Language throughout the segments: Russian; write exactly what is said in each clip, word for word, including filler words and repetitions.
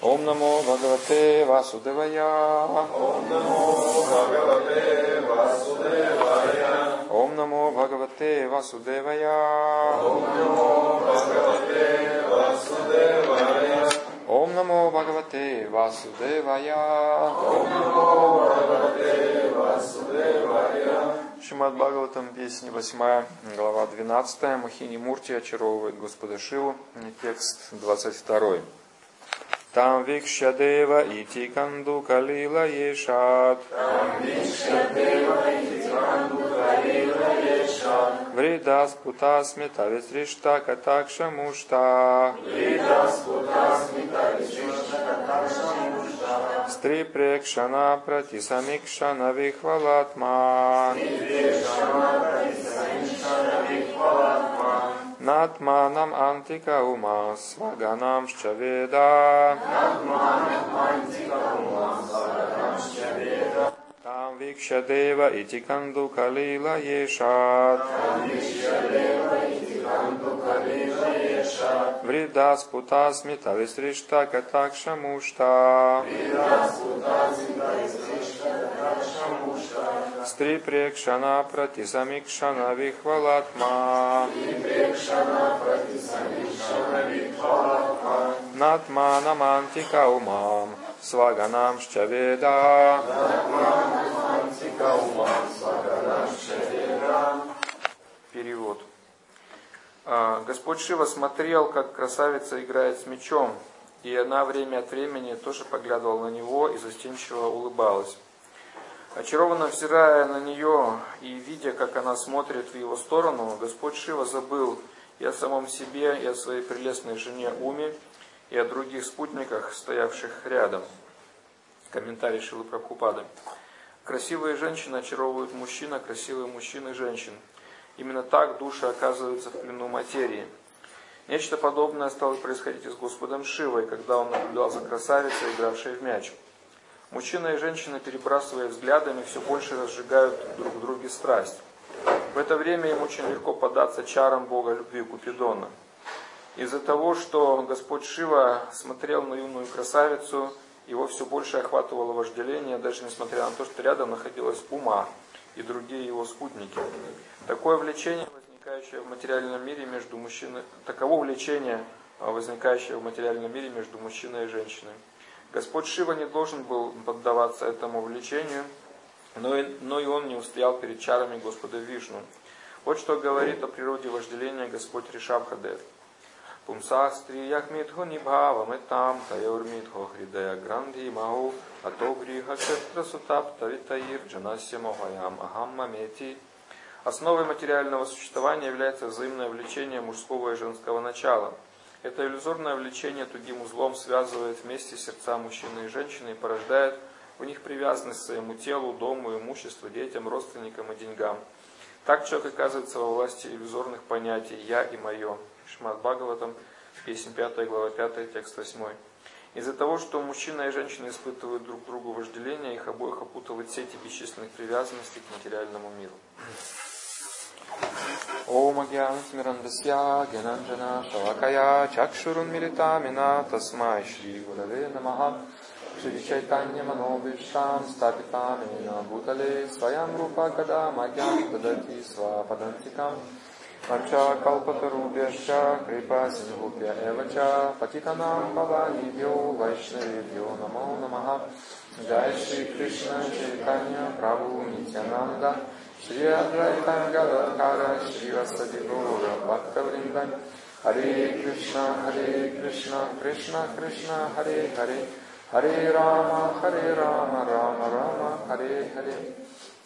Ом намо Бхагавате Васудевая. Ом намо Бхагавате Васудевая. Ом намо Бхагавате Васудевая. Ом намо Бхагавате Васудевая. Ом намо Бхагавате Васудевая. Ом намо Бхагавате Васудевая. Шримад Бхагаватам, песня восьмая, глава двенадцатая. Мохини Мурти очаровывает Господа Шиву. Текст двадцать второй. Там викшадева ити канду калила ешат. Там викшадева ити канду калила ешат. Вридас путасмита висришта катакша мушта. Вридас путасмита висришта катакша мушта. Стри прекшана пратисамикшана вихвалатма. Стри прекшана пратисамикшана вихвалатма. Натманам антика ума сваганам шчаведа. Натманам антика ума сваганам шчаведа. Там викшадева ити канду калила ешат. Там викшадева ити канду калила ешат. Вридас путасмита висришта катакша мушта. Вридас путасмита висришта катакша мушта. Стри прекшана пратисамикшана вихвалатма. Стри прекшана пратисамикшана вихвалатма. Натманам антика умам сваганам шчаведа. Натманам антика умам сваганам шчаведа. Перевод. Господь Шива смотрел, как красавица играет с мечом, и она время от времени тоже поглядывала на него и застенчиво улыбалась. Очарованно взирая на нее и видя, как она смотрит в его сторону, Господь Шива забыл и о самом себе, и о своей прелестной жене Уме, и о других спутниках, стоявших рядом. Комментарий Шилы Прабхупады. Красивые женщины очаровывают мужчин, а красивые мужчины женщин. Именно так души оказываются в плену материи. Нечто подобное стало происходить и с Господом Шивой, когда он наблюдал за красавицей, игравшей в мяч. Мужчина и женщина, перебрасывая взглядами, все больше разжигают друг в друге страсть. В это время им очень легко поддаться чарам Бога любви Купидона. Из-за того, что Господь Шива смотрел на юную красавицу, его все больше охватывало вожделение, даже несмотря на то, что рядом находилась Ума и другие его спутники. Такое влечение, возникающее в материальном мире между мужчиной, таково влечение, возникающее в материальном мире между мужчиной и женщиной. Господь Шива не должен был поддаваться этому влечению, но и, но и он не устоял перед чарами Господа Вишну. Вот что говорит о природе вожделения Господь Ришабхадев. Пумсах стриях митхо нибхава метам тайор митхо хридая гранди маху ато гриха кшетра сутапта витаир джанасья мохаям ахамма мети. Основой материального существования является взаимное влечение мужского и женского начала. Это иллюзорное влечение тугим узлом связывает вместе сердца мужчины и женщины и порождает в них привязанность к своему телу, дому, имуществу, детям, родственникам и деньгам. Так человек оказывается во власти иллюзорных понятий «я» и «моё». Шримад Бхагаватам, песня пятая, глава пятая, текст восьмой. Из-за того, что мужчина и женщина испытывают друг другу вожделение, их обоих опутывают сети бесчисленных привязанностей к материальному миру. Ом агьянатмирандасья гьянанджана шалакая чакшурун милитамина тасмай шри гураве намаха шри чайтанья манобишам стапитамина бутале своям рупа кадам агьян дадати свападантикам Анча калпатарубьяшча крипа сингупья эвача патитанам паванибьо вайшнавибьо намо намаха Джай Шри Кришна Чайтанья Прабху Нитянанда Шри Адвайта Гададхара Шри Васади Гура Бхактавриндам Харе Кришна Харе Кришна Кришна Кришна Харе Харе Харе Рама Харе Рама Рама Рама Харе Харе.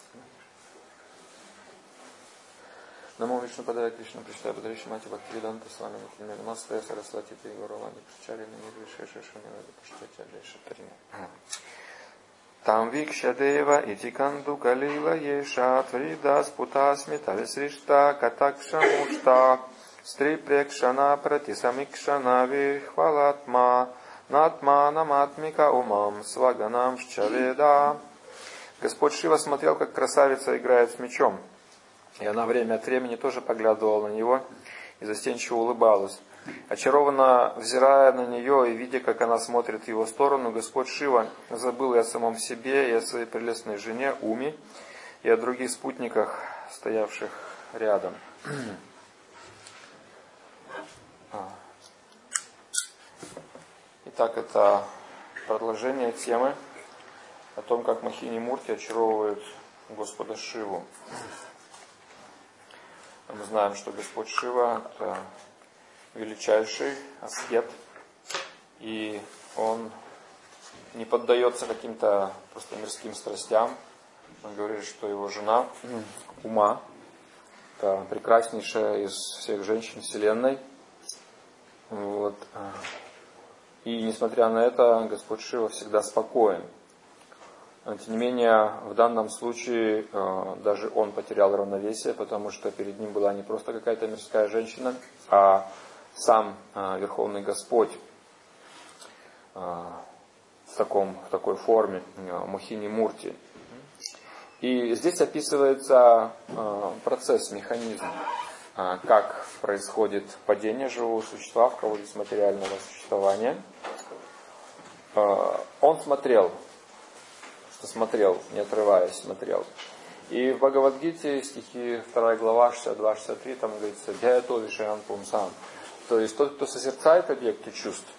Намо Вишну Падая Кришна Приштая Падариши Мати Бхактивиданта Свами Нахимена Намасте Сарасвати Тейгуравани Причарина Нирвишеша Шунивада Паштачаджай Шатарина. Там викшадева ити канду калила ешат вридас путасмита висришта катакша мушта стри прекшана пратисамикшана вихвалатма натманам атмика умам сваганам шчаведа. Господь Шива смотрел, как красавица играет с мечом, и она время от времени тоже поглядывала на него и застенчиво улыбалась. Очарованно взирая на нее и видя, как она смотрит в его сторону, Господь Шива забыл и о самом себе, и о своей прелестной жене Уми, и о других спутниках, стоявших рядом. Итак, это продолжение темы о том, как Мохини Мурти очаровывает Господа Шиву. Мы знаем, что Господь Шива – это величайший аскет, и он не поддается каким-то просто мирским страстям. Он говорит, что его жена Ума – это прекраснейшая из всех женщин Вселенной. Вот. И несмотря на это, Господь Шива всегда спокоен. Тем не менее, в данном случае даже он потерял равновесие, потому что перед ним была не просто какая-то мирская женщина, а сам Верховный Господь в, таком, в такой форме, Мохини Мурти. И здесь описывается процесс, механизм, как происходит падение живого существа в колодец материального существования. Он смотрел, что смотрел, не отрываясь, смотрел. И в Бхагавад-гите, стихи вторая глава, шестьдесят два шестьдесят три, там говорится «Дьято вишаян пумсам». То есть тот, кто созерцает объекты чувств,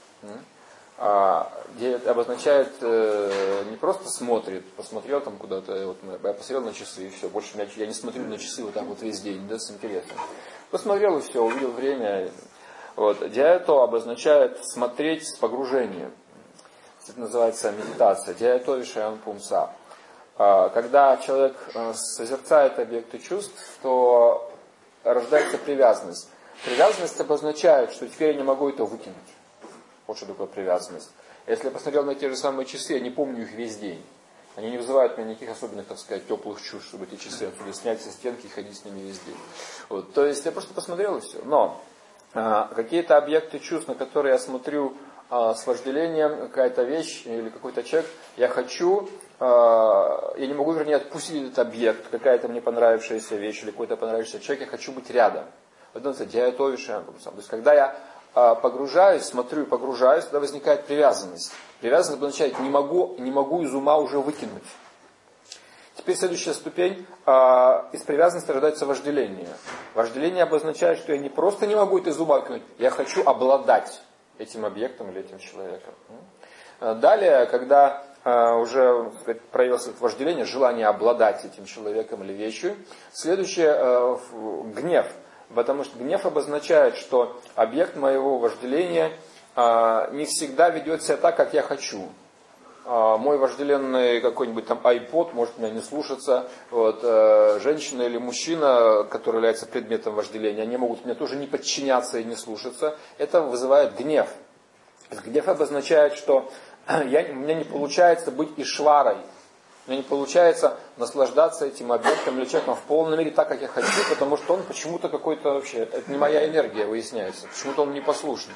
обозначает не просто смотрит, посмотрел там куда-то, вот, я посмотрел на часы и все, больше я не смотрю на часы вот так вот весь день, да, с интересом. Посмотрел и все, увидел время. Вот. Дьято обозначает смотреть с погружением. Это называется медитация. Дьято вишаян пумса. Когда человек созерцает объекты чувств, то рождается привязанность. Привязанность обозначает, что теперь я не могу это выкинуть. Вот что такое привязанность. Если я посмотрел на те же самые часы, я не помню их весь день. Они не вызывают у меня никаких особенных, так сказать, теплых чувств, чтобы эти часы отсюда снять со стенки и ходить с ними весь день. Вот. То есть я просто посмотрел и все. Но а, какие-то объекты чувств, на которые я смотрю а, с вожделением, какая-то вещь или какой-то человек, я хочу, а, я не могу, вернее, отпустить этот объект, какая-то мне понравившаяся вещь или какой-то понравившийся человек, я хочу быть рядом. Вот это дьято вишаян пумсам. То есть когда я погружаюсь, смотрю и погружаюсь, тогда возникает привязанность. Привязанность означает, не могу, не могу из ума уже выкинуть. Теперь следующая ступень. Из привязанности рождается вожделение. Вожделение обозначает, что я не просто не могу это из ума выкинуть, я хочу обладать этим объектом или этим человеком. Далее, когда уже, так сказать, проявилось это вожделение, желание обладать этим человеком или вещью, следующее – гнев. Потому что гнев обозначает, что объект моего вожделения а, не всегда ведет себя так, как я хочу. А, мой вожделенный какой-нибудь там iPod может меня не слушаться. Вот, а, женщина или мужчина, который является предметом вожделения, они могут мне тоже не подчиняться и не слушаться. Это вызывает гнев. Гнев обозначает, что я, у меня не получается быть ишварой. Мне не получается наслаждаться этим объектом или человеком в полной мере так, как я хочу, потому что он почему-то какой-то вообще, это не моя энергия, выясняется, почему-то он непослушный.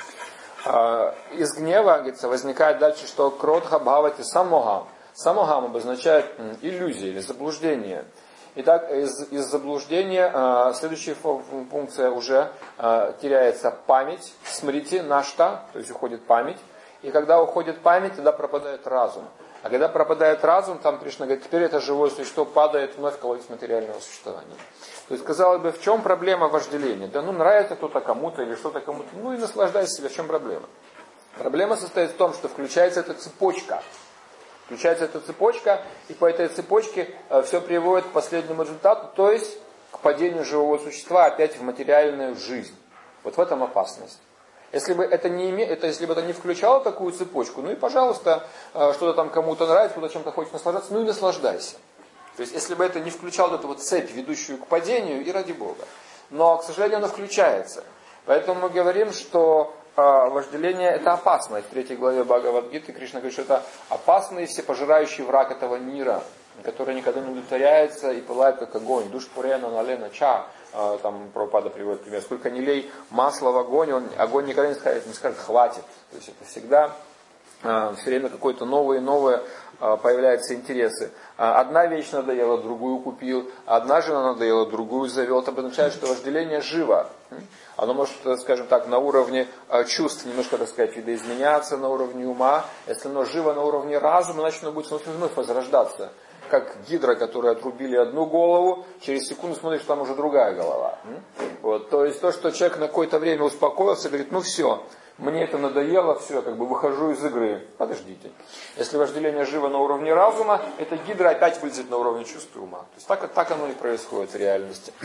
Из гнева, говорится, возникает дальше, что кродха бхавати самогам. Самогам обозначает иллюзия или заблуждение. Итак, из, из заблуждения следующая функция уже теряется память, смрити, нашта, то есть уходит память. И когда уходит память, тогда пропадает разум. А когда пропадает разум, там Кришна говорит, теперь это живое существо падает вновь в колодец материального существования. То есть, казалось бы, в чем проблема вожделения? Да ну нравится кто-то кому-то или что-то кому-то, ну и наслаждайся себе, в чем проблема? Проблема состоит в том, что включается эта цепочка. Включается эта цепочка, и по этой цепочке все приводит к последнему результату, то есть к падению живого существа опять в материальную жизнь. Вот в этом опасность. Если бы это не, име... это, если бы это не включало такую цепочку, ну и пожалуйста, что-то там кому-то нравится, кто-то чем-то хочет наслаждаться, ну и наслаждайся. То есть если бы это не включало эту вот цепь, ведущую к падению, и ради Бога. Но, к сожалению, оно включается. Поэтому мы говорим, что э, вожделение это опасно. И в третьей главе Бхагавад-гиты Кришна говорит, что это опасный всепожирающий враг этого мира, который никогда не удовлетворяется и пылает как огонь. Душ пурена налена ча. Там Прабхупада приводит пример. Сколько не лей масла в огонь, он, огонь никогда не скажет, не скажет хватит. То есть это всегда все время какое-то новое и новое появляются интересы. Одна вещь надоела, другую купил, одна жена надоела, другую завел. Это означает, что вожделение живо. Оно может, скажем так, на уровне чувств немножко, так сказать, видоизменяться, на уровне ума. Если оно живо на уровне разума, значит, оно будет вновь, вновь возрождаться. Как гидра, которой отрубили одну голову, через секунду смотришь, там уже другая голова. Вот. То есть то, что человек на какое-то время успокоился, говорит, ну все, мне это надоело, все, как бы выхожу из игры. Подождите. Если вожделение живо на уровне разума, эта гидра опять вылезет на уровне чувств и ума. То есть так, так оно и происходит в реальности.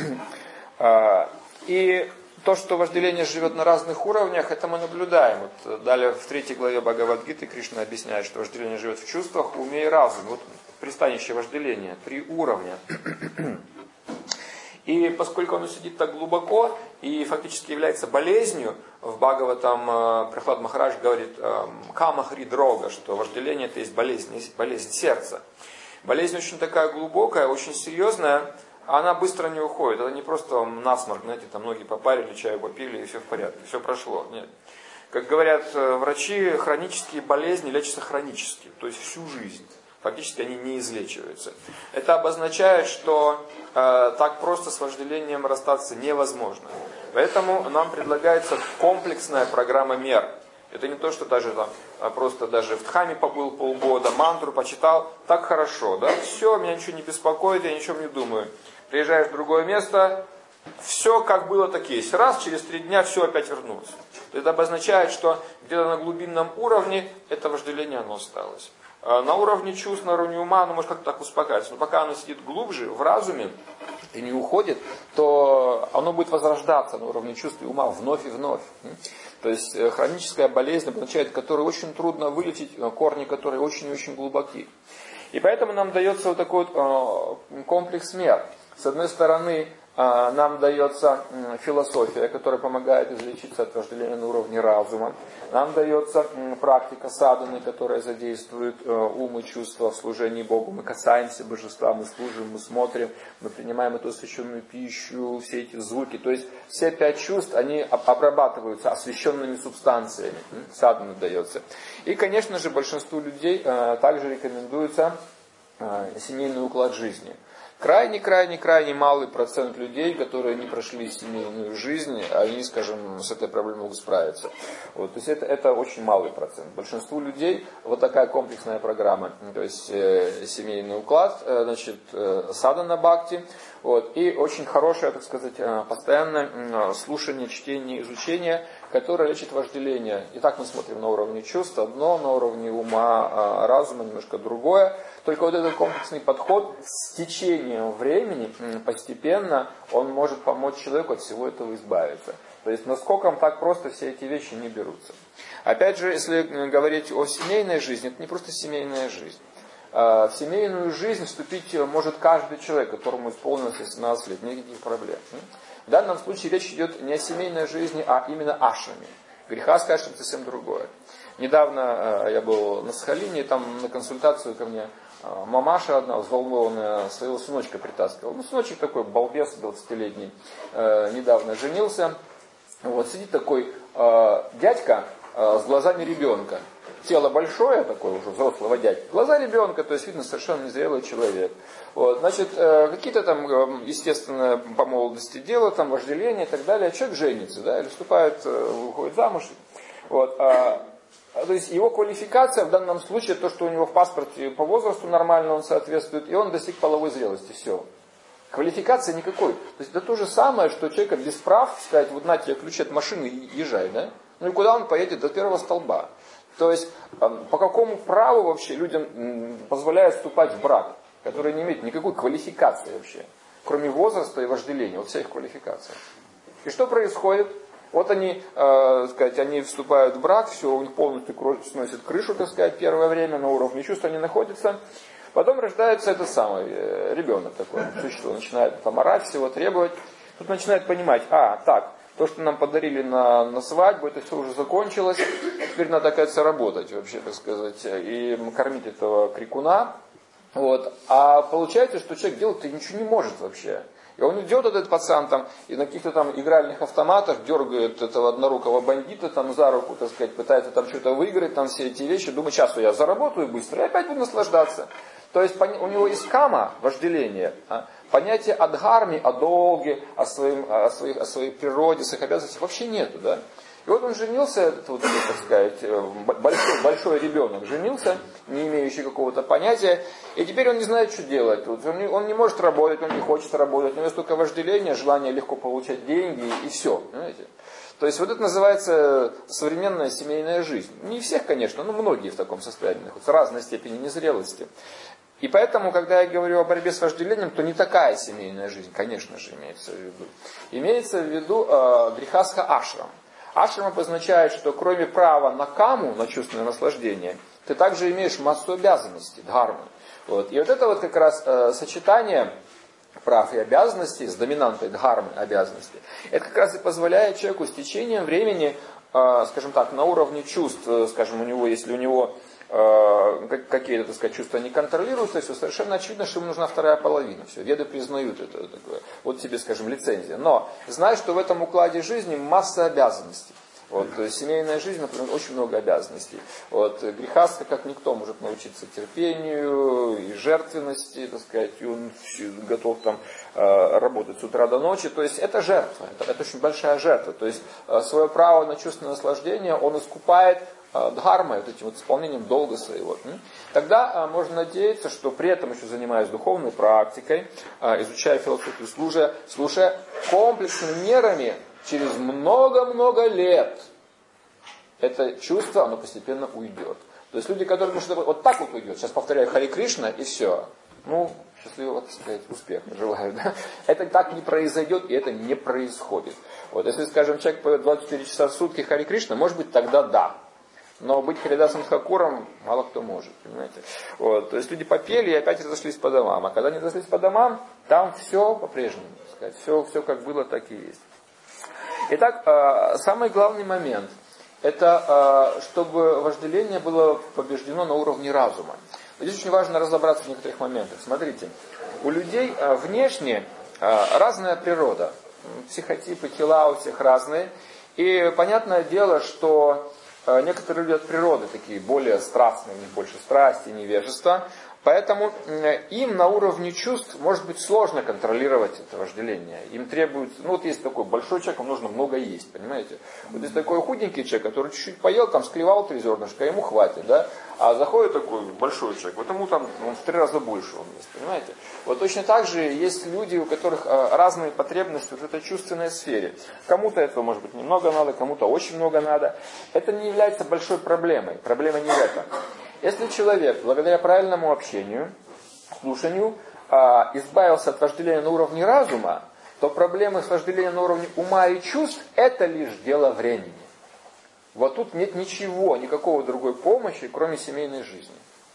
И то, что вожделение живет на разных уровнях, это мы наблюдаем. Вот далее в третьей главе Бхагавад-гиты Кришна объясняет, что вожделение живет в чувствах, уме и разуме. Вот пристанище вожделения, три уровня. И поскольку оно сидит так глубоко и фактически является болезнью, в Бхагаватам Прохлад Махарадж говорит «камахри дрога», что вожделение это есть болезнь, болезнь сердца. Болезнь очень такая глубокая, очень серьезная, она быстро не уходит. Это не просто насморк, знаете, там ноги попарили, чаю попили и все в порядке, все прошло. Нет. Как говорят врачи, хронические болезни лечатся хронически, то есть всю жизнь. Фактически они не излечиваются. Это обозначает, что э, так просто с вожделением расстаться невозможно. Поэтому нам предлагается комплексная программа мер. Это не то, что даже там, просто даже в Дхаме побыл полгода, мантру почитал, так хорошо, да, все, меня ничего не беспокоит, я ничего не думаю. Приезжаешь в другое место, все как было, так есть. Раз, через три дня все опять вернулось. Это обозначает, что где-то на глубинном уровне это вожделение оно осталось. На уровне чувств, на уровне ума оно может как-то так успокаиваться. Но пока оно сидит глубже, в разуме, и не уходит, то оно будет возрождаться на уровне чувств и ума вновь и вновь. То есть хроническая болезнь, обозначает, которую очень трудно вылечить, корни которой очень-очень глубоки. И поэтому нам дается вот такой вот комплекс мер. С одной стороны, нам дается философия, которая помогает излечиться от вожделения на уровне разума. Нам дается практика садханы, которая задействует ум и чувства в служении Богу. Мы касаемся божества, мы служим, мы смотрим, мы принимаем эту освященную пищу, все эти звуки. То есть все пять чувств, они обрабатываются освященными субстанциями. Садхана дается. И, конечно же, большинству людей также рекомендуется семейный уклад жизни. Крайне-крайне-крайне малый процент людей, которые не прошли семейную жизнь, они, скажем, с этой проблемой могут справиться. Вот, то есть это, это очень малый процент. Большинству людей вот такая комплексная программа, то есть э, семейный уклад, э, значит, э, садхана бхакти, вот, и очень хорошее, так сказать, э, постоянное э, слушание, чтение, изучение, которое лечит вожделение. Итак, мы смотрим на уровне чувств одно, на уровне ума, э, разума немножко другое. Только вот этот комплексный подход с течением времени постепенно он может помочь человеку от всего этого избавиться. То есть наскоком так просто все эти вещи не берутся. Опять же, если говорить о семейной жизни, это не просто семейная жизнь. В семейную жизнь вступить может каждый человек, которому исполнилось восемнадцать лет, никаких проблем. В данном случае речь идет не о семейной жизни, а именно ашраме. Греха, скажем, совсем другое. Недавно я был на Сахалине, и там на консультацию ко мне мамаша одна, взволнованная, своего сыночка притаскивала. Ну, сыночек такой, балбес двадцатилетний, э, недавно женился. Вот, сидит такой э, дядька э, с глазами ребенка. Тело большое, такое уже взрослого дядьки. Глаза ребенка, то есть видно совершенно незрелый человек. Вот, значит, э, какие-то там, естественно, по молодости дела, там вожделение и так далее. Человек женится, да, или вступает, э, выходит замуж. Вот, а, То есть его квалификация в данном случае, то, что у него в паспорте по возрасту нормально он соответствует, и он достиг половой зрелости, все. Квалификации никакой. То есть это то же самое, что человека без прав сказать, вот на тебе ключи от машины и езжай, да? Ну и куда он поедет? До первого столба. То есть по какому праву вообще людям позволяют вступать в брак, который не имеет никакой квалификации вообще, кроме возраста и вожделения, вот вся их квалификация. И что происходит? Вот они, э, сказать, они вступают в брак, все, у них полностью сносит крышу, так сказать, первое время, на уровне чувств они находятся. Потом рождается этот самый э, ребенок такой, существо, начинает там орать, всего требовать. Тут начинает понимать, а, так, то, что нам подарили на, на свадьбу, это все уже закончилось, теперь надо, оказывается, работать вообще, так сказать, и кормить этого крикуна. Вот. А получается, что человек делать-то ничего не может вообще. И он идет, этот пацан, там, и на каких-то там игральных автоматах дергает этого однорукого бандита там за руку, так сказать, пытается там что-то выиграть, там все эти вещи, думает, сейчас я заработаю быстро и опять буду наслаждаться. То есть у него есть кама, вожделение, понятие о дхарме, о долге, о, своим, о, своих, о своей природе, своих обязанностях вообще нету, да. И вот он женился, этот, вот, так сказать, большой, большой ребенок женился, не имеющий какого-то понятия, и теперь он не знает, что делать. Вот он, не, он не может работать, он не хочет работать, у него есть только вожделение, желание легко получать деньги, и все, понимаете? То есть вот это называется современная семейная жизнь. Не всех, конечно, но многие в таком состоянии находятся, с разной степени незрелости. И поэтому, когда я говорю о борьбе с вожделением, то не такая семейная жизнь, конечно же, имеется в виду. Имеется в виду э, грехастха ашрам. Ашрам обозначает, что кроме права на каму, на чувственное наслаждение, ты также имеешь массу обязанностей, дхармы. Вот. И вот это вот как раз э, сочетание прав и обязанностей с доминантой дхармы обязанностей, это как раз и позволяет человеку с течением времени, э, скажем так, на уровне чувств, э, скажем, у него, если у него э, какие-то, так сказать, чувства не контролируются, все совершенно очевидно, что ему нужна вторая половина. Все, веды признают это такое. Вот тебе, скажем, лицензия. Но знай, что в этом укладе жизни масса обязанностей. Вот, то есть семейная жизнь, например, очень много обязанностей. Вот, грехастха, как никто, может научиться терпению и жертвенности, так сказать, и он готов там работать с утра до ночи. То есть это жертва, это, это очень большая жертва. То есть свое право на чувственное наслаждение он искупает дхармой, вот этим вот исполнением долга своего. Тогда можно надеяться, что при этом еще занимаясь духовной практикой, изучая философию, слушая, слушая комплексными мерами, через много-много лет это чувство, оно постепенно уйдет. То есть люди, которые думают, что вот так вот уйдет, сейчас повторяю Харе Кришна и все. Ну, счастливого, так сказать, успеха желаю. Да? Это так не произойдет, и это не происходит. Вот, если, скажем, человек поет двадцать четыре часа в сутки Харе Кришна, может быть, тогда да. Но быть Харидасом Тхакуром мало кто может, понимаете. Вот, то есть люди попели и опять разошлись по домам. А когда они разошлись по домам, там все по-прежнему. Так сказать, все, все как было, так и есть. Итак, самый главный момент, это чтобы вожделение было побеждено на уровне разума. Здесь очень важно разобраться в некоторых моментах. Смотрите, у людей внешне разная природа, психотипы, тела у всех разные. И понятное дело, что некоторые люди от природы такие более страстные, у них больше страсти, невежества. Поэтому им на уровне чувств может быть сложно контролировать это вожделение. Им требуется, ну вот есть такой большой человек, ему нужно много есть, понимаете. Вот есть такой худенький человек, который чуть-чуть поел, там склевал три зернышка, ему хватит, да. А заходит такой большой человек, вот ему там он в три раза больше он есть, понимаете. Вот точно так же есть люди, у которых разные потребности вот в этой чувственной сфере. Кому-то этого может быть немного надо, кому-то очень много надо. Это не является большой проблемой. Проблема не в этом. Если человек, благодаря правильному общению, слушанию, избавился от вожделения на уровне разума, то проблемы с вожделением на уровне ума и чувств – это лишь дело времени. Вот тут нет ничего, никакого другой помощи, кроме семейной жизни.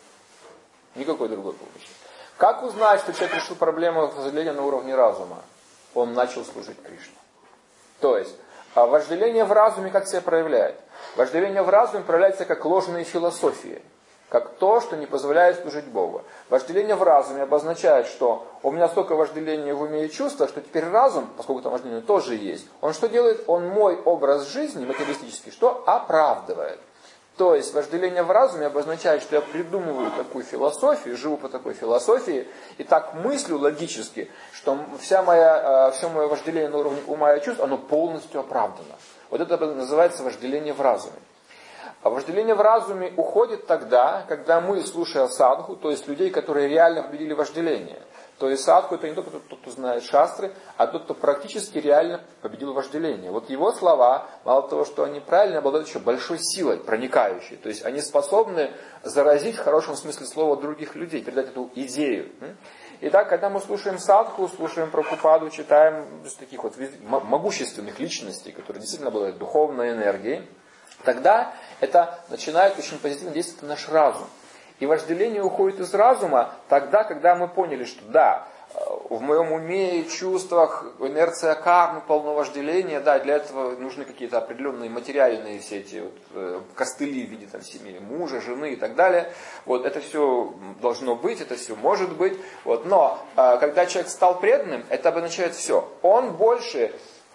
Никакой другой помощи. Как узнать, что человек решил проблему вожделения на уровне разума? Он начал служить Кришне. То есть, вожделение в разуме как себя проявляет? Вожделение в разуме проявляется как ложные философии. Как то, что не позволяет служить Богу. Вожделение в разуме обозначает, что у меня столько вожделения в уме и чувствах, что теперь разум, поскольку там вожделение тоже есть, он что делает? Он мой образ жизни материалистический, что оправдывает. То есть вожделение в разуме обозначает, что я придумываю такую философию, живу по такой философии, и так мыслю логически, что вся моя, все мое вожделение на уровне ума и чувств, оно полностью оправдано. Вот это называется вожделение в разуме. А вожделение в разуме уходит тогда, когда мы, слушая садху, то есть людей, которые реально победили вожделение. То есть садху это не только тот, кто знает шастры, а тот, кто практически реально победил вожделение. Вот его слова, мало того, что они правильно, обладают еще большой силой, проникающей. То есть они способны заразить в хорошем смысле слова других людей, передать эту идею. Итак, когда мы слушаем садху, слушаем Прабхупаду, читаем из таких вот могущественных личностей, которые действительно обладают духовной энергией, тогда это начинает очень позитивно действовать на наш разум. И вожделение уходит из разума тогда, когда мы поняли, что да, в моем уме и чувствах инерция кармы, полно вожделения, да, для этого нужны какие-то определенные материальные все эти вот, э, костыли в виде там, семьи, мужа, жены и так далее. Вот, это все должно быть, это все может быть. Вот, но э, когда человек стал преданным, это обозначает все. Он больше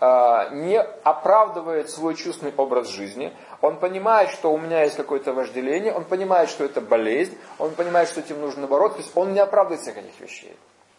э, не оправдывает свой чувственный образ жизни. Он понимает, что у меня есть какое-то вожделение, он понимает, что это болезнь, он понимает, что этим нужно бороться. То есть он не оправдывает всех этих вещей.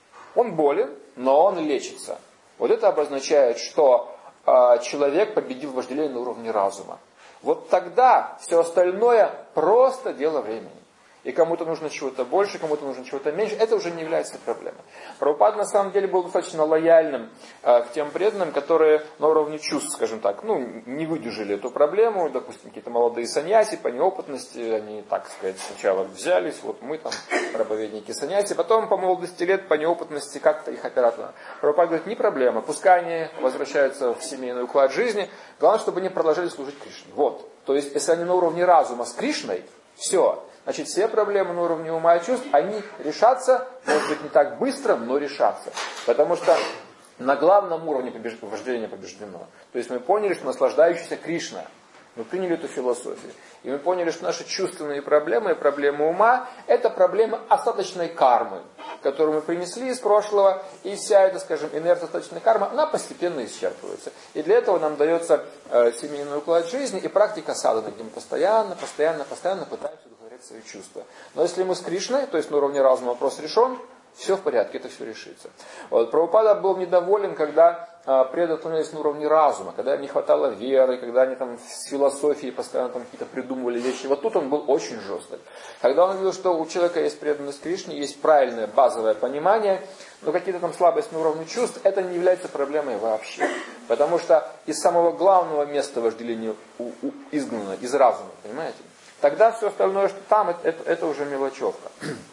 Он болен, но он лечится. Вот это обозначает, что э, человек победил вожделение на уровне разума. Вот тогда все остальное просто дело времени. И кому-то нужно чего-то больше, кому-то нужно чего-то меньше. Это уже не является проблемой. Прабхупада на самом деле был достаточно лояльным э, к тем преданным, которые на уровне чувств, скажем так, ну, не выдержали эту проблему. Допустим, какие-то молодые саньяси по неопытности, они, так сказать, сначала взялись, вот мы там проповедники саньяси, потом по молодости лет, по неопытности как-то их оперативно. Прабхупада говорит, не проблема, пускай они возвращаются в семейный уклад жизни, главное, чтобы они продолжали служить Кришне. Вот. То есть, если они на уровне разума с Кришной, все. Значит, все проблемы на уровне ума и чувств, они решатся, может быть, не так быстро, но решатся. Потому что на главном уровне побеж... вожделение побеждено. То есть мы поняли, что наслаждающийся Кришна. Мы приняли эту философию. И мы поняли, что наши чувственные проблемы и проблемы ума – это проблемы остаточной кармы, которую мы принесли из прошлого. И вся эта, скажем, инерция остаточной кармы, она постепенно исчерпывается. И для этого нам дается э, семейный уклад жизни и практика садханы, где мы постоянно, постоянно, постоянно пытаемся удовлетворять свои чувства. Но если мы с Кришной, то есть на уровне разума вопрос решен, все в порядке, это все решится. Вот. Прабхупада был недоволен, когда э, преданные отклонялись на уровне разума, когда им не хватало веры, когда они там с философией постоянно там какие-то придумывали вещи. Вот тут он был очень жесток. Когда он увидел, что у человека есть преданность Кришне, есть правильное базовое понимание, но какие-то там слабости на уровне чувств, это не является проблемой вообще. Потому что из самого главного места вожделения у, у, изгнано, из разума, понимаете? Тогда все остальное, что там, это, это, это уже мелочевка.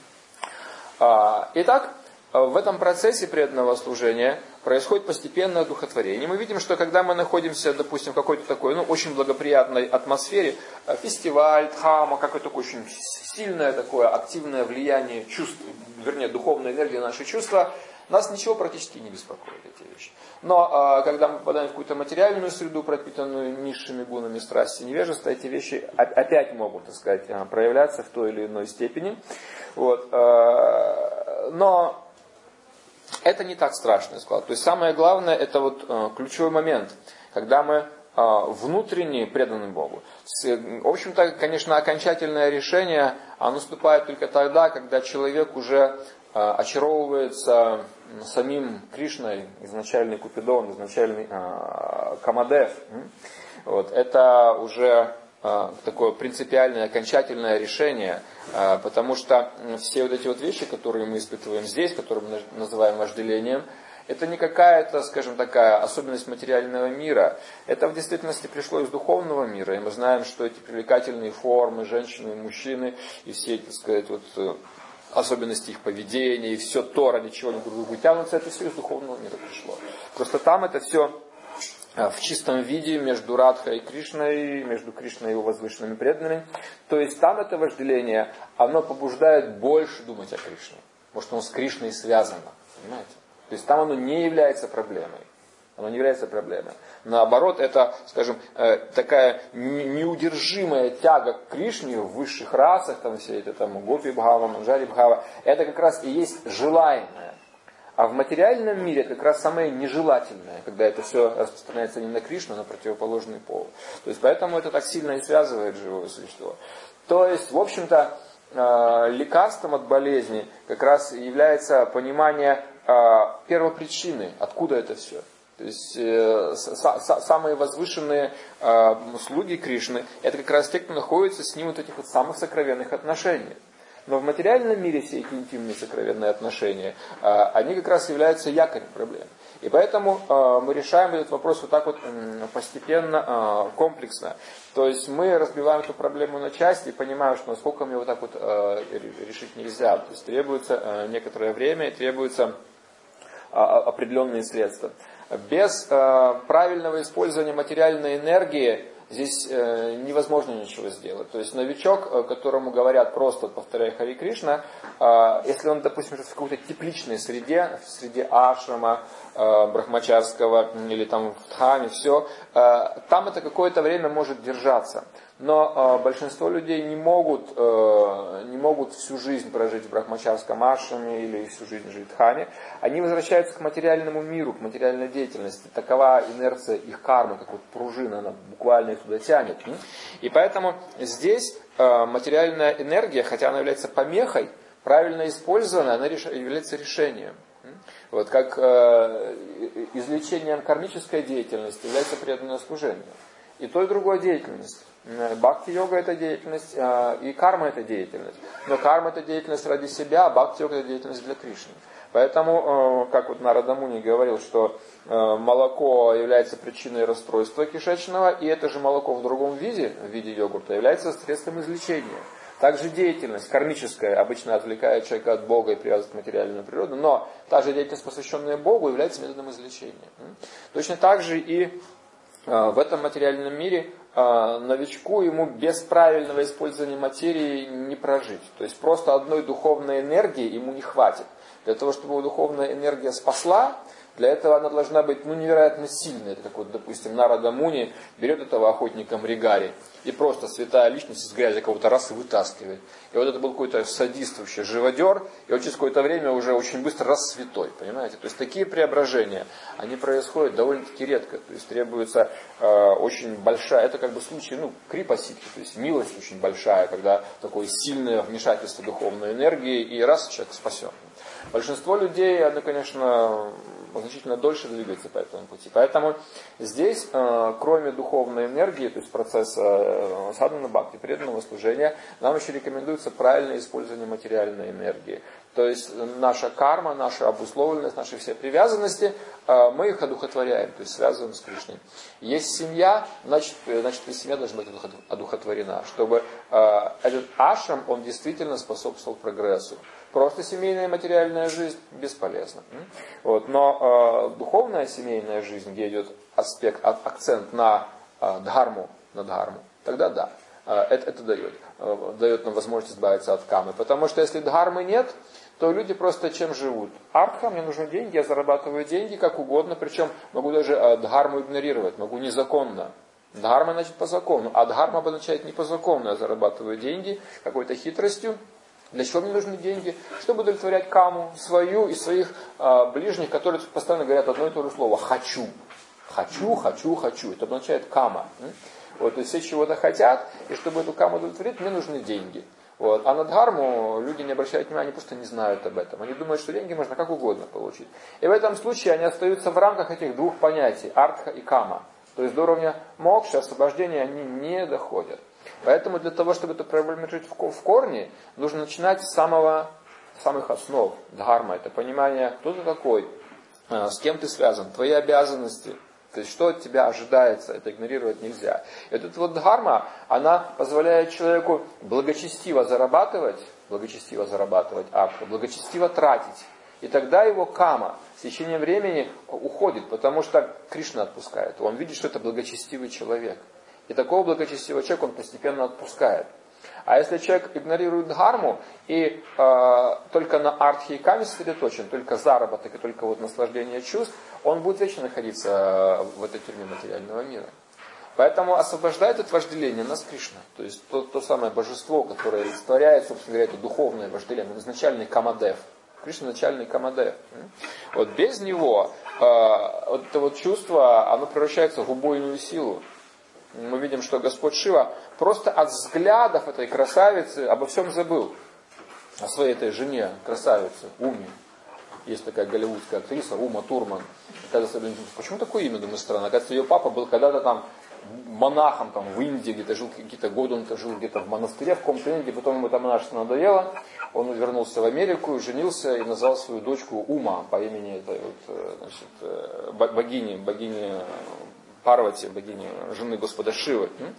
Итак, в этом процессе преданного служения происходит постепенное одухотворение. Мы видим, что когда мы находимся, допустим, в какой-то такой, ну, очень благоприятной атмосфере, фестиваль, дхамма, какое-то очень сильное такое активное влияние чувств, вернее, духовной энергии на наши чувства, нас ничего практически не беспокоит, эти вещи. Но когда мы попадаем в какую-то материальную среду, пропитанную низшими гунами страсти и невежества, эти вещи опять могут, так сказать, проявляться в той или иной степени. Вот. Но это не так страшно, я сказал. То есть самое главное, это вот ключевой момент, когда мы внутренне преданы Богу. В общем-то, конечно, окончательное решение оно наступает только тогда, когда человек уже очаровывается самим Кришной, изначальный Купидон, изначальный Камадев. Вот. Это уже такое принципиальное, окончательное решение, потому что все вот эти вот вещи, которые мы испытываем здесь, которые мы называем вожделением, это не какая-то, скажем, такая особенность материального мира. Это в действительности пришло из духовного мира. И мы знаем, что эти привлекательные формы, женщины и мужчины, и все, так сказать, вот, особенности их поведения, и все то, ради чего они друг к другу тянутся, это все из духовного мира пришло. Просто там это все в чистом виде между Радхой и Кришной, между Кришной и его возвышенными преданными. То есть там это вожделение, оно побуждает больше думать о Кришне. Может, оно с Кришной связано. Понимаете? То есть там оно не является проблемой. Оно не является проблемой. Наоборот, это, скажем, такая неудержимая тяга к Кришне в высших расах, там все это там Гопи-бхава, Манджари-бхава, это как раз и есть желаемое. А в материальном мире это как раз самое нежелательное, когда это все распространяется не на Кришну, а на противоположный пол. То есть поэтому это так сильно и связывает живое существо. То есть, в общем-то, лекарством от болезни как раз является понимание первопричины, откуда это все. То есть э, са, са, самые возвышенные э, слуги Кришны, это как раз те, кто находится с ним в вот этих вот самых сокровенных отношениях. Но в материальном мире все эти интимные сокровенные отношения, э, они как раз являются якорем проблемы. И поэтому э, мы решаем этот вопрос вот так вот э, постепенно, э, комплексно. То есть мы разбиваем эту проблему на части и понимаем, что насколько мне вот так вот э, решить нельзя. То есть требуется э, некоторое время и требуется э, определенные средства. Без э, правильного использования материальной энергии здесь невозможно ничего сделать. То есть новичок, которому говорят просто, повторяя Хари Кришна, если он, допустим, в какой-то тепличной среде, в среде ашрама, брахмачарского или там в дхаме, все, там это какое-то время может держаться. Но большинство людей не могут, не могут всю жизнь прожить в брахмачарском ашраме или всю жизнь жить в дхаме. Они возвращаются к материальному миру, к материальной деятельности. Такова инерция их кармы, как вот пружина, она буквально их туда тянет. И поэтому здесь материальная энергия, хотя она является помехой, правильно использованная, она является решением. Вот, как э, излечением кармической деятельности является преданное служение. И то, и другое деятельность. Бхакти-йога это деятельность, э, и карма это деятельность. Но карма это деятельность ради себя, а бхакти-йога это деятельность для Кришны. Поэтому, э, как вот Нарада Муни говорил, что э, молоко является причиной расстройства кишечного, и это же молоко в другом виде, в виде йогурта, является средством излечения. Также деятельность кармическая обычно отвлекает человека от Бога и привязывает к материальную природу, но та же деятельность, посвященная Богу, является методом излечения. Точно так же и в этом материальном мире новичку ему без правильного использования материи не прожить. То есть просто одной духовной энергии ему не хватит. Для того, чтобы его духовная энергия спасла, для этого она должна быть ну, невероятно сильной. Это как вот, допустим, Нарада Муни берет этого охотника Мригари и просто святая личность из грязи кого-то раз и вытаскивает. И вот это был какой-то садист вообще, живодер, и вот через какое-то время уже очень быстро раз святой, понимаете? То есть такие преображения, они происходят довольно-таки редко. То есть требуется э, очень большая, это как бы случай, ну, крипа-ситхи, то есть милость очень большая, когда такое сильное вмешательство духовной энергии, и раз человек спасен. Большинство людей, оно, конечно, значительно дольше двигается по этому пути. Поэтому здесь, кроме духовной энергии, то есть процесса садхана бхакти, преданного служения, нам еще рекомендуется правильное использование материальной энергии. То есть наша карма, наша обусловленность, наши все привязанности, мы их одухотворяем, то есть связываем с Кришной. Есть семья, значит, значит и семья должна быть одухотворена, чтобы этот ашрам, он действительно способствовал прогрессу. Просто семейная материальная жизнь бесполезна. Вот. Но э, духовная семейная жизнь, где идет аспект, акцент на э, дхарму, на дхарму, тогда да, э, это, это дает, э, дает нам возможность избавиться от камы. Потому что если дхармы нет, то люди просто чем живут? Артха, мне нужны деньги, я зарабатываю деньги как угодно, причем могу даже э, дхарму игнорировать, могу незаконно. Дхарма значит по закону, а дхарма обозначает не по закону, я зарабатываю деньги какой-то хитростью. Для чего мне нужны деньги? Чтобы удовлетворять каму свою и своих э, ближних, которые постоянно говорят одно и то же слово «хочу». Хочу, хочу, хочу. Это означает кама. Вот, то есть все чего-то хотят, и чтобы эту каму удовлетворить, мне нужны деньги. Вот. А на дхарму люди не обращают внимания, они просто не знают об этом. Они думают, что деньги можно как угодно получить. И в этом случае они остаются в рамках этих двух понятий, артха и кама. То есть до уровня мокши, освобождения они не доходят. Поэтому для того, чтобы эту проблему решить в корне, нужно начинать с самого, самых основ. Дхарма – это понимание, кто ты такой, с кем ты связан, твои обязанности, то есть что от тебя ожидается, это игнорировать нельзя. И вот эта вот дхарма, она позволяет человеку благочестиво зарабатывать, благочестиво зарабатывать артху, благочестиво тратить. И тогда его кама с течением времени уходит, потому что Кришна отпускает. Он видит, что это благочестивый человек. И такого благочестивого человека он постепенно отпускает. А если человек игнорирует дхарму и э, только на артхе и каме сосредоточен, только заработок и только вот наслаждение чувств, он будет вечно находиться в этой тюрьме материального мира. Поэтому освобождает от вожделения нас Кришна. То есть то, то самое божество, которое олицетворяет, собственно говоря, это духовное вожделение, изначальный камадев. Кришна начальный камадев. Вот без него э, вот это вот чувство, оно превращается в убойную силу. Мы видим, что Господь Шива просто от взглядов этой красавицы обо всем забыл. О своей этой жене, красавице, Уме. Есть такая голливудская актриса, Ума Турман. Оказывается, почему такое имя, думаю, странно? Оказывается, ее папа был когда-то там монахом там, в Индии, где-то жил какие-то годы, он жил где-то в монастыре, в каком-то Индии, потом ему там монашество надоело. Он вернулся в Америку, женился и назвал свою дочку Ума по имени этой вот, значит, богини, богини Парвати, богини, жены Господа Шивы.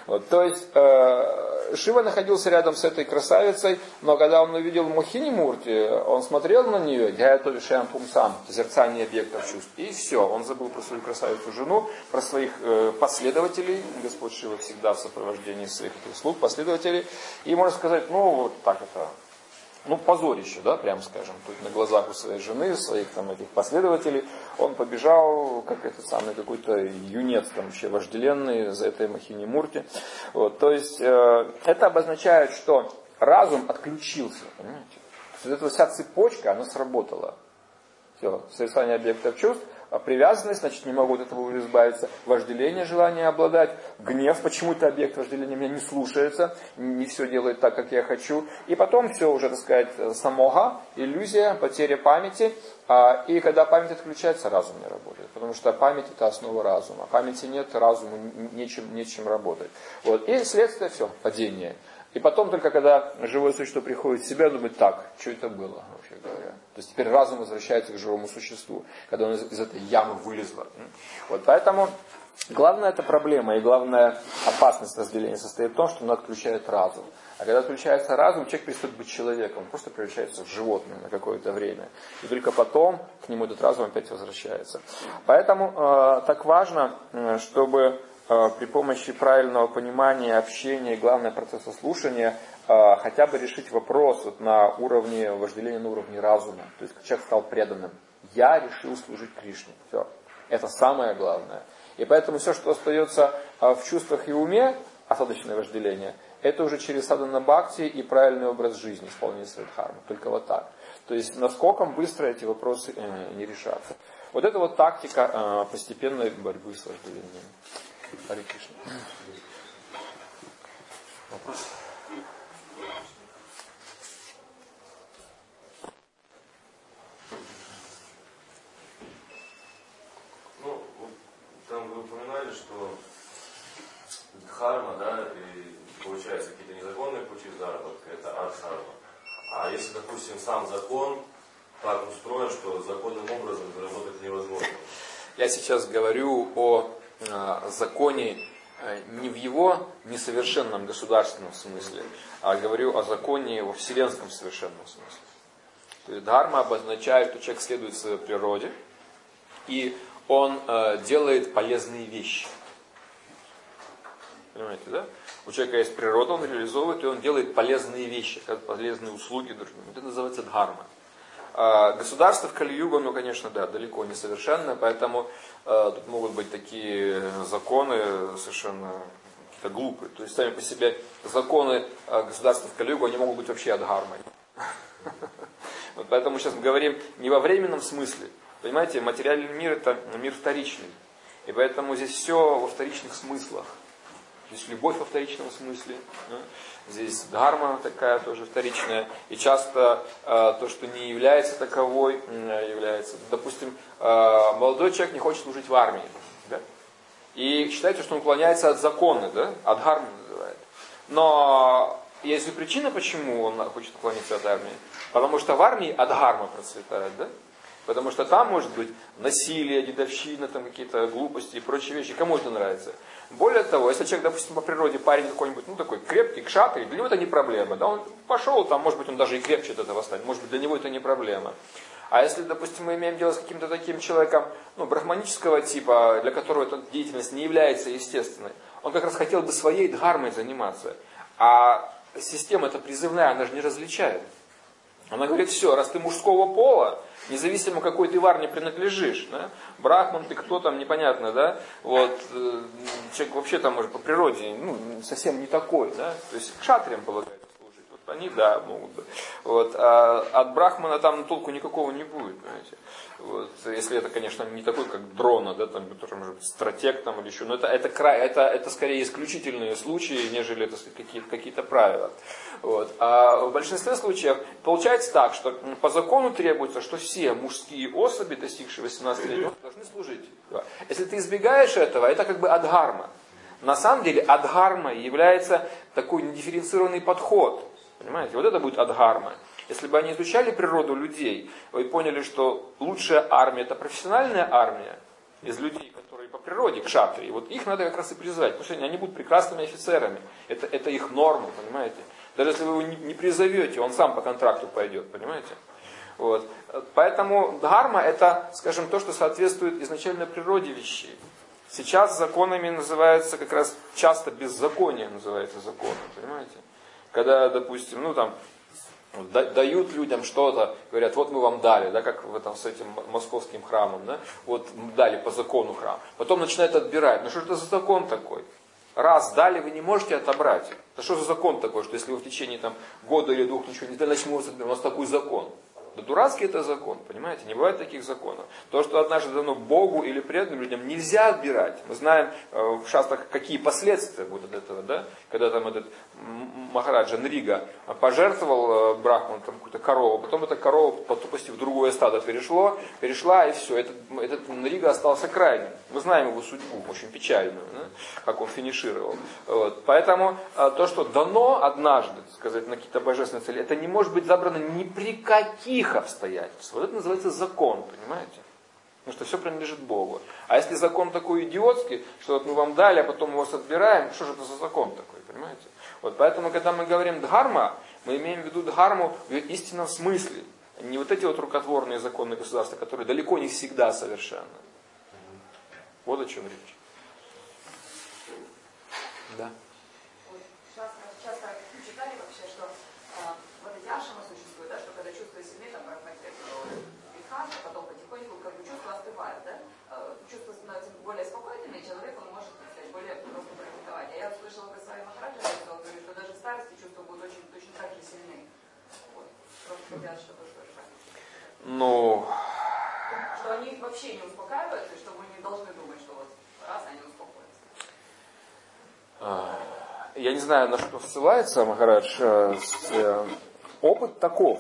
Вот, то есть э, Шива находился рядом с этой красавицей, но когда он увидел Мохини Мурти, он смотрел на нее, Дьяято Вишаям Пумсам, созерцание объектов чувств, и все, он забыл про свою красавицу жену, про своих э, последователей, Господь Шива всегда в сопровождении своих слуг, последователей, и можно сказать, ну вот так это... Ну, позорище, да, прям скажем, тут на глазах у своей жены, своих там этих последователей, он побежал, как этот самый какой-то юнец, там вообще вожделенный, за этой Мохини Мурти. Вот, то есть, э, это обозначает, что разум отключился, понимаете? То есть, эта вся цепочка, она сработала. Все, созерцание объектов чувств, а привязанность, значит, не могу от этого избавиться, вожделение, желание обладать, гнев, почему-то объект вожделения меня не слушается, не все делает так, как я хочу. И потом все уже, так сказать, самога, иллюзия, потеря памяти. И когда память отключается, разум не работает. Потому что память это основа разума. Памяти нет, разуму нечем, нечем работать. Вот. И следствие все, падение. И потом только когда живое существо приходит в себя, думает, так, что это было, вообще говоря. То есть теперь разум возвращается к живому существу, когда он из, из этой ямы вылезла. Вот поэтому главная эта проблема и главная опасность разделения состоит в том, что он отключает разум. А когда отключается разум, человек перестает быть человеком, он просто превращается в животное на какое-то время. И только потом к нему этот разум опять возвращается. Поэтому э, так важно, чтобы при помощи правильного понимания, общения, главное процесса слушания, хотя бы решить вопрос вот на уровне вожделения, на уровне разума. То есть человек стал преданным. Я решил служить Кришне. Все. Это самое главное. И поэтому все, что остается в чувствах и уме, остаточное вожделение, это уже через садхана бхакти и правильный образ жизни, исполнение своей дхармы. Только вот так. То есть насколько быстро эти вопросы не решатся. Вот это вот тактика постепенной борьбы с вожделением. Харе Кришна. Вопрос? Ну, там вы упоминали, что дхарма, да, и получается какие-то незаконные пути заработка, это адхарма. А если, допустим, сам закон так устроен, что законным образом заработать невозможно? Я сейчас говорю о законе не в его несовершенном государственном смысле, а говорю о законе во вселенском совершенном смысле. То есть дхарма обозначает, что человек следует своей природе, и он э, делает полезные вещи. Понимаете, да? У человека есть природа, он реализовывает, и он делает полезные вещи, полезные услуги другим. Это называется дхарма. Государство в Кали-югу, ну, конечно, да, далеко не совершенное, поэтому э, тут могут быть такие законы совершенно какие-то глупые. То есть сами по себе законы э, государства в Кали-югу, они могут быть вообще адхармой. Вот поэтому сейчас мы говорим не во временном смысле. Понимаете, материальный мир это мир вторичный. И поэтому здесь все во вторичных смыслах. Здесь любовь во вторичном смысле. Да? Здесь дхарма такая тоже вторичная. И часто э, то, что не является таковой, э, является. Допустим, э, молодой человек не хочет служить в армии. Да? И считается, что он уклоняется от закона, да? От дхармы называют. Но есть причина, почему он хочет уклониться от армии. Потому что в армии адхарма процветает, да? Потому что там может быть насилие, дедовщина, там какие-то глупости и прочие вещи. Кому это нравится? Более того, если человек, допустим, по природе парень какой-нибудь, ну такой крепкий, кшатрий, для него это не проблема. Да? Он пошел, там, может быть, он даже и крепче от этого станет. Может быть, для него это не проблема. А если, допустим, мы имеем дело с каким-то таким человеком, ну, брахманического типа, для которого эта деятельность не является естественной, он как раз хотел бы своей дхармой заниматься. А система эта призывная, она же не различает. Она говорит, все, раз ты мужского пола, независимо какой ты варне принадлежишь, да? Брахман, ты кто там, непонятно, да? Вот, э, человек вообще там, может, по природе, ну, совсем не такой, да? То есть кшатриям полагается служить. Вот они, да, могут быть. Вот, а от брахмана там толку никакого не будет, понимаете? Вот, если это, конечно, не такой, как дрона, да, там, который, может быть, стратег там или еще, но это, это, это, это скорее исключительные случаи, нежели это какие-то, какие-то правила. Вот. А в большинстве случаев получается так, что по закону требуется, что все мужские особи, достигшие восемнадцати лет, должны служить. Если ты избегаешь этого, это как бы адхарма. На самом деле адхарма является такой недифференцированный подход. Понимаете? Вот это будет адхарма. Если бы они изучали природу людей, вы поняли, что лучшая армия это профессиональная армия из людей, которые по природе кшатрии. Вот их надо как раз и призывать, потому что они будут прекрасными офицерами. Это, это их норма, понимаете? Даже если вы его не, не призовете, он сам по контракту пойдет, понимаете? Вот. Поэтому дхарма это, скажем, то, что соответствует изначально природе вещей. Сейчас законами называется как раз часто беззаконие называется законом, понимаете? Когда, допустим, ну там дают людям что-то, говорят, вот мы вам дали, да, как в этом, с этим московским храмом, да, вот дали по закону храм. Потом начинают отбирать. Ну что это за закон такой? Раз дали, вы не можете отобрать. Это что за закон такой, что если вы в течение там, года или двух ничего не дали, значит мы вас отберем. У нас такой закон. Да дурацкий это закон, понимаете? Не бывает таких законов. То, что однажды дано Богу или преданным людям, нельзя отбирать. Мы знаем э, в шастрах, какие последствия будут от этого, да? Когда там этот Махараджа Нрига пожертвовал э, брахману там какую-то корову, потом эта корова по тупости в другое стадо перешло, перешла, и все. Этот, этот Нрига остался крайним. Мы знаем его судьбу, очень печальную, да? Как он финишировал. Вот. Поэтому э, то, что дано однажды, так сказать, на какие-то божественные цели, это не может быть забрано ни при каких обстоятельств. Вот это называется закон, понимаете? Потому что все принадлежит Богу. А если закон такой идиотский, что вот мы вам дали, а потом мы вас отбираем, что же это за закон такой, понимаете? Вот поэтому, когда мы говорим дхарма, мы имеем в виду дхарму в истинном смысле. Не вот эти вот рукотворные законы государства, которые далеко не всегда совершенны. Вот о чем речь. Да. Часто читали вообще, что а, вот эти ашамы существуют, да, что когда чувства сильны, там, греха, потом потихоньку как бы чувства остывают, да, чувства становятся более спокойными, и человек он может, так сказать, более просто практиковать. А я услышала про своего Махараджа, что он говорит, что даже в старости чувства будут очень точно так же сильны. Вот. Просто хотят, чтобы тоже так. Ну... Что они вообще не успокаиваются, и что мы не должны думать, что вот раз они успокоятся. Я не знаю, на что ссылается Махарадж. Опыт таков,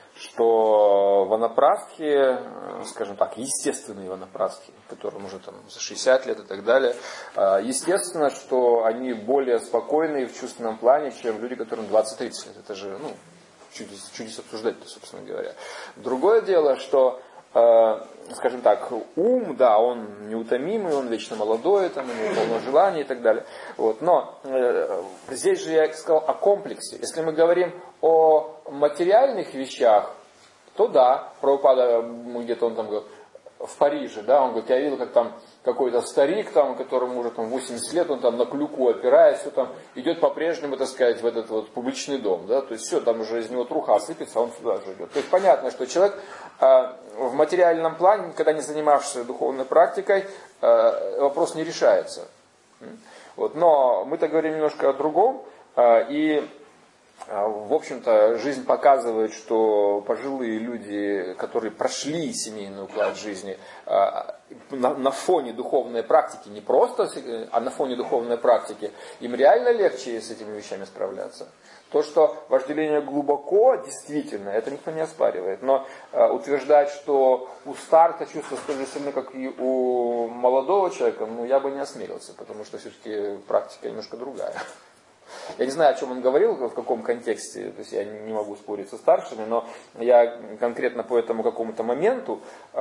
что ванапрастхи, скажем так, естественные ванапрастхи, которым уже там за шестьдесят лет и так далее, естественно, что они более спокойные в чувственном плане, чем люди, которым двадцать-тридцать лет. Это же, ну, чудес, чудес обсуждать-то, собственно говоря. Другое дело, что скажем так, ум, да, он неутомимый, он вечно молодой, там, у него полно желаний и так далее. Вот. Но э, здесь же я сказал о комплексе. Если мы говорим о материальных вещах, то да, Прабхупада, где-то он там говорил, в Париже, да, он говорит, я видел, как там какой-то старик, там, которому уже там восемьдесят лет, он там на клюку опирается, там идет по-прежнему, так сказать, в этот вот публичный дом, да, то есть все, там уже из него труха сыпется, а он сюда же идет. То есть понятно, что человек э, в материальном плане, никогда не занимавшийся духовной практикой, э, вопрос не решается. Вот. Но мы-то говорим немножко о другом, э, и в общем-то, жизнь показывает, что пожилые люди, которые прошли семейный уклад жизни, на, на фоне духовной практики, не просто, а на фоне духовной практики, им реально легче с этими вещами справляться. То, что вожделение глубоко, действительно, это никто не оспаривает. Но утверждать, что у старта чувства столь же сильны, как и у молодого человека, ну, я бы не осмелился, потому что все-таки практика немножко другая. Я не знаю, о чем он говорил, в каком контексте, то есть я не могу спорить со старшими, но я конкретно по этому какому-то моменту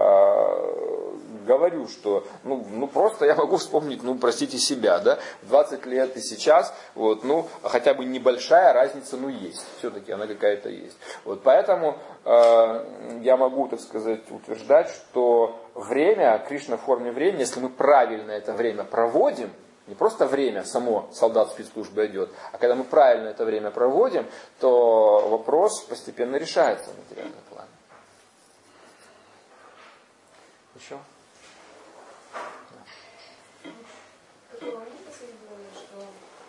э, говорю, что ну, ну просто я могу вспомнить, ну простите себя, да, двадцать лет и сейчас, вот, ну хотя бы небольшая разница, ну есть, все-таки она какая-то есть. Вот, поэтому э, я могу, так сказать, утверждать, что время, Кришна в форме времени, если мы правильно это время проводим, не просто время само солдат спецслужбы идет, а когда мы правильно это время проводим, то вопрос постепенно решается в материальном плане. Еще? Такой момент последний был, что...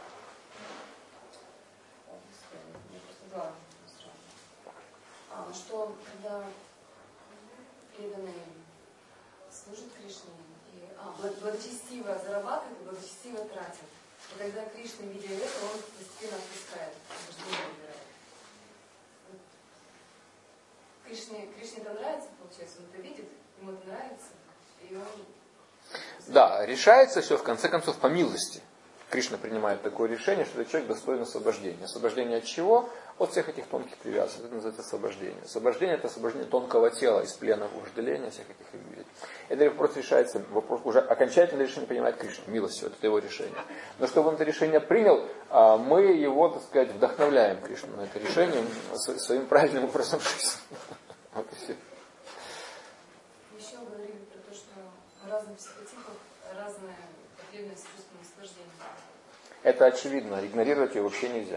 А, что когда преданные служат Кришне, А, благочестиво зарабатывает и благочестиво тратит. И когда Кришна, видя это, он постепенно отпускает, вожделение убирает. Кришне, Кришне это нравится, получается, он это видит, ему это нравится, и он... Да, решается все в конце концов по милости. Кришна принимает такое решение, что этот человек достоин освобождения. Освобождение от чего? От всех этих тонких привязок. Это называется освобождение. Освобождение – это освобождение тонкого тела из плена вожделения, всех этих иллюзий. Это вопрос решается, вопрос уже окончательное решение принимает Кришна, милостью, это его решение. Но чтобы он это решение принял, мы его, так сказать, вдохновляем Кришну на это решение своим правильным образом жизни. Вот и все. Еще говорили про то, что у разных психотипов разная потребность в чувственном наслаждении. Это очевидно, игнорировать ее вообще нельзя.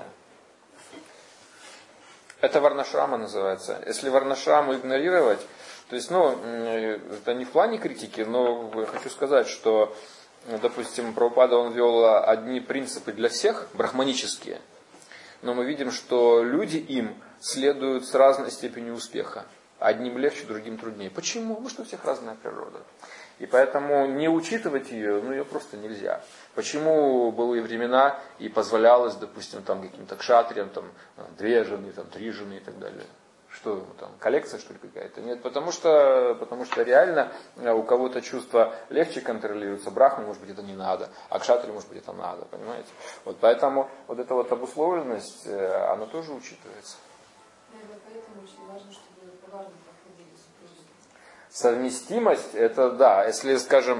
Это варнашрама называется. Если варнашраму игнорировать, то есть, ну, это не в плане критики, но я хочу сказать, что, допустим, Прабхупада, он вел одни принципы для всех, брахманические, но мы видим, что люди им следуют с разной степенью успеха. Одним легче, другим труднее. Почему? Потому что у всех разная природа. И поэтому не учитывать ее, ну, ее просто нельзя. Почему былые времена и позволялось, допустим, там каким-то кшатриям, там, две жены, там, три жены и так далее. Что, там, коллекция, что ли, какая-то? Нет, потому что, потому что реально у кого-то чувство легче контролируется, брахме, может быть, это не надо, а кшатри, может быть, это надо, понимаете? Вот поэтому вот эта вот обусловленность, она тоже учитывается. Наверное, поэтому очень важно, чтобы поварно проходили супружество. Совместимость, это да, если, скажем,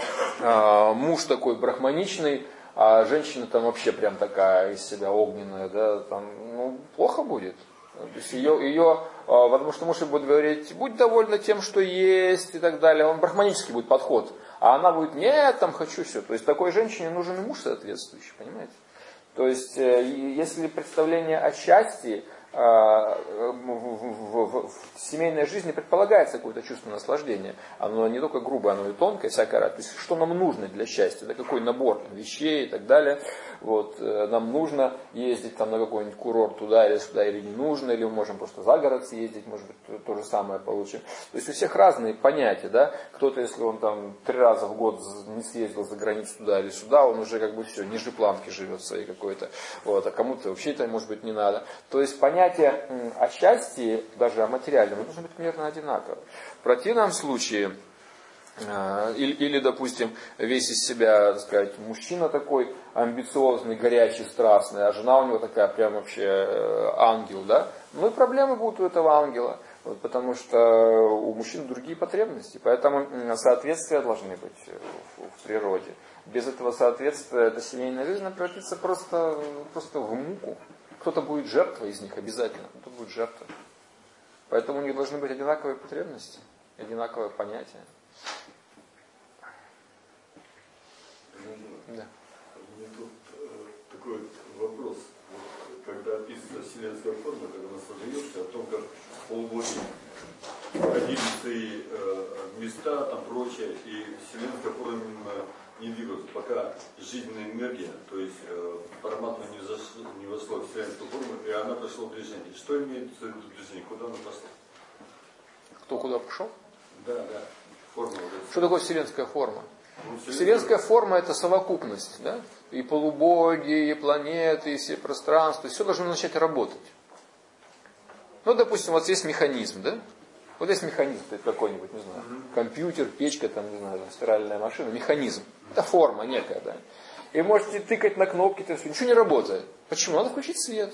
муж такой брахманичный, а женщина там вообще прям такая из себя огненная, да, там, ну, плохо будет. То есть ее, ее, потому что муж будет говорить, будь довольна тем, что есть и так далее. Он брахманический будет подход. А она будет, нет, там хочу все. То есть такой женщине нужен и муж соответствующий, понимаете? То есть если представление о счастье, в, в, в, в семейной жизни предполагается какое-то чувство наслаждения. Оно не только грубое, оно и тонкое, всякое разное. То есть, что нам нужно для счастья, да, какой набор вещей и так далее. Вот, нам нужно ездить там, на какой-нибудь курорт туда или сюда, или не нужно, или мы можем просто за город съездить, может быть, то, то же самое получим. То есть у всех разные понятия. Да? Кто-то, если он там три раза в год не съездил за границу туда или сюда, он уже как бы все, ниже планки живет своей какой-то. Вот, а кому-то вообще это, может быть, не надо. То есть понятие о счастье, даже о материальном, должно быть примерно одинаково. В противном случае, или, или, допустим, весь из себя, так сказать, мужчина такой амбициозный, горячий, страстный, а жена у него такая прям вообще ангел, да? Ну и проблемы будут у этого ангела, вот, потому что у мужчин другие потребности, поэтому соответствия должны быть в, в природе. Без этого соответствия эта семейная жизнь превратится просто, просто в муку. Кто-то будет жертвой из них обязательно, кто-то будет жертвой. Поэтому у них должны быть одинаковые потребности, одинаковое понятие. Да. У меня тут э, такой вопрос. Вот, когда описывается вселенская форма, когда она создается, о том, как полуботи находились и э, места, там прочее, и вселенская форма не двигается, пока жизненная энергия, то есть э, параматма не, зашло, не вошло в вселенскую форму, и она пошла в движение. Что имеется в виду движение? Куда она пошла? Кто куда пошел? Да, да. Форма. Вот что такое вселенская форма? Ну, вселенская... Вселенская форма это совокупность, да? И полубоги, и планеты, и все пространства, и все должно начать работать. Ну, допустим, вот есть механизм, да? Вот есть механизм какой-нибудь, не знаю, компьютер, печка, там, не знаю, стиральная машина, механизм. Это форма некая, да. И можете тыкать на кнопки, то все, ничего не работает. Почему? Надо включить свет.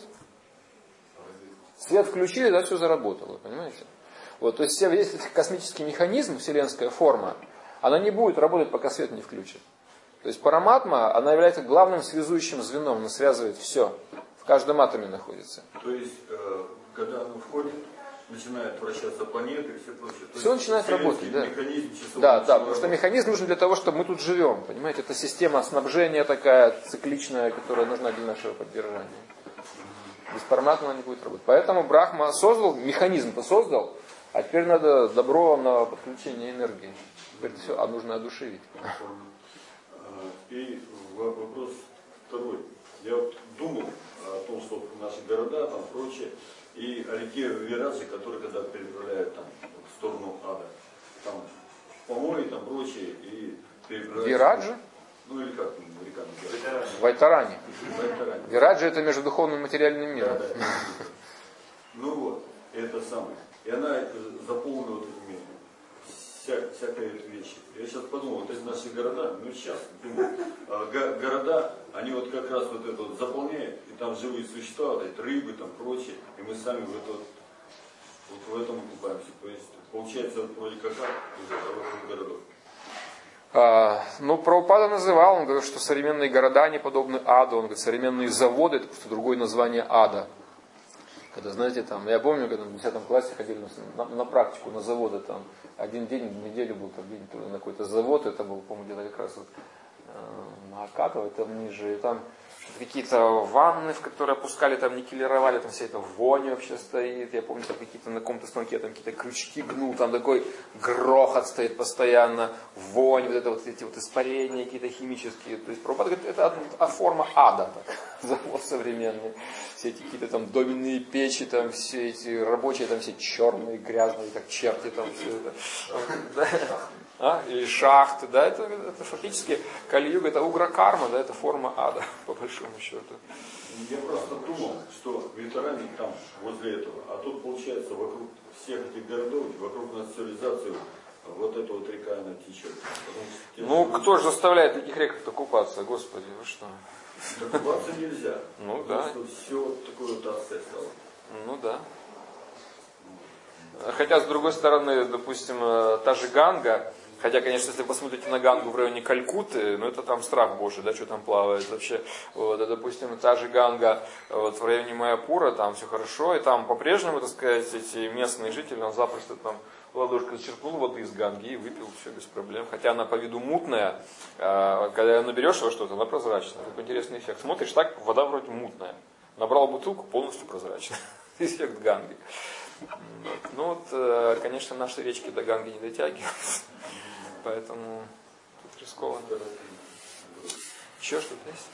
Свет включили, да, все заработало, понимаете? Вот, то есть, весь этот космический механизм, вселенская форма, она не будет работать, пока свет не включит. То есть, параматма, она является главным связующим звеном, она связывает все. В каждом атоме находится. То есть, э, когда оно входит, начинает вращаться планеты и все прочее. То все есть, начинает работать, да. Да, да, потому что механизм нужен для того, чтобы мы тут живем. Понимаете, это система снабжения такая цикличная, которая нужна для нашего поддержания. Без параматма она не будет работать. Поэтому Брахма создал, механизм-то создал, а теперь надо добро на подключение энергии. Теперь все, а нужно одушевить. И вопрос второй. Я вот думал о том, что наши города, там прочее, и о реке Вираджи, которая когда переправляют там в сторону ада, там помои, там прочее, и переправляют. Вираджи? Ну или как река называется? Вайтарани. Вайтарани. Вираджи это между духовным и материальным миром. Да, да. Ну вот, это самое. И она заполнила вот этими вся, всякие вещи. Я сейчас подумал, вот эти наши города, ну сейчас думаю, го- города, они вот как раз вот это вот заполняют, и там живые существа, вот эти рыбы, там прочее, и мы сами в это вот, вот в этом купаемся. То есть получается вроде как уже вокруг городов. А, ну, Прабхупада называл, он говорил, что современные города, они подобны аду. Он говорит, современные заводы, это просто другое название ада. Когда, знаете, там, я помню, когда в десятом классе ходили на, на, на практику, на заводы, там, один день в неделю был там, день на какой-то завод, это был, помню, где-то как раз вот, э, на Акатово, там ниже, и там какие-то ванны, в которые опускали, там никелировали, там вся эта вонь вообще стоит. Я помню, там какие-то на каком-то станке, там какие-то крючки гнул, там такой грохот стоит постоянно, вонь, вот это вот эти вот испарения какие-то химические. То есть Прабхупада говорит, это одна форма ада, так, завод современный. Все эти какие-то там доменные печи, там все эти рабочие, там все черные, грязные, как черти, там все это. А? Или шахты, да, это, это фактически Кали-юга, это угра-карма, да, это форма ада, по большому счету. Я просто думал, что ветераны там, возле этого, а тут получается вокруг всех этих городов, вокруг нас цивилизацию, вот эта вот река, она течет. Ну, кто же заставляет в таких реках-то купаться, Господи, вы что? Да купаться нельзя. Ну да. Все такое вот ассе стало. Ну да. Хотя, с другой стороны, допустим, та же Ганга, хотя, конечно, если посмотрите на Гангу в районе Калькутты, ну это там страх божий, да, что там плавает вообще. Вот, а, допустим, та же Ганга вот, в районе Майяпура, там все хорошо, и там по-прежнему, так сказать, эти местные жители, он запросто там ладошкой зачерпнул воды из Ганги и выпил все без проблем. Хотя она по виду мутная, а, когда наберешь его что-то, она прозрачная. Такой интересный эффект. Смотришь, так вода вроде мутная. Набрал бутылку, полностью прозрачная. Эффект Ганги. Ну вот, конечно, наши речки до Ганги не дотягиваются, поэтому тут рискованно. Еще что-то есть?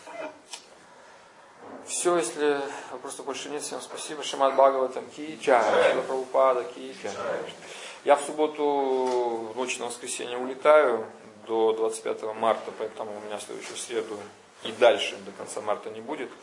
Все, если вопросов больше нет, всем спасибо. Шримад Бхагаватам ки джай, Шрила Прабхупада ки джай. Я в субботу, в ночь на воскресенье улетаю до двадцать пятого марта, поэтому у меня следующую среду и дальше до конца марта не будет.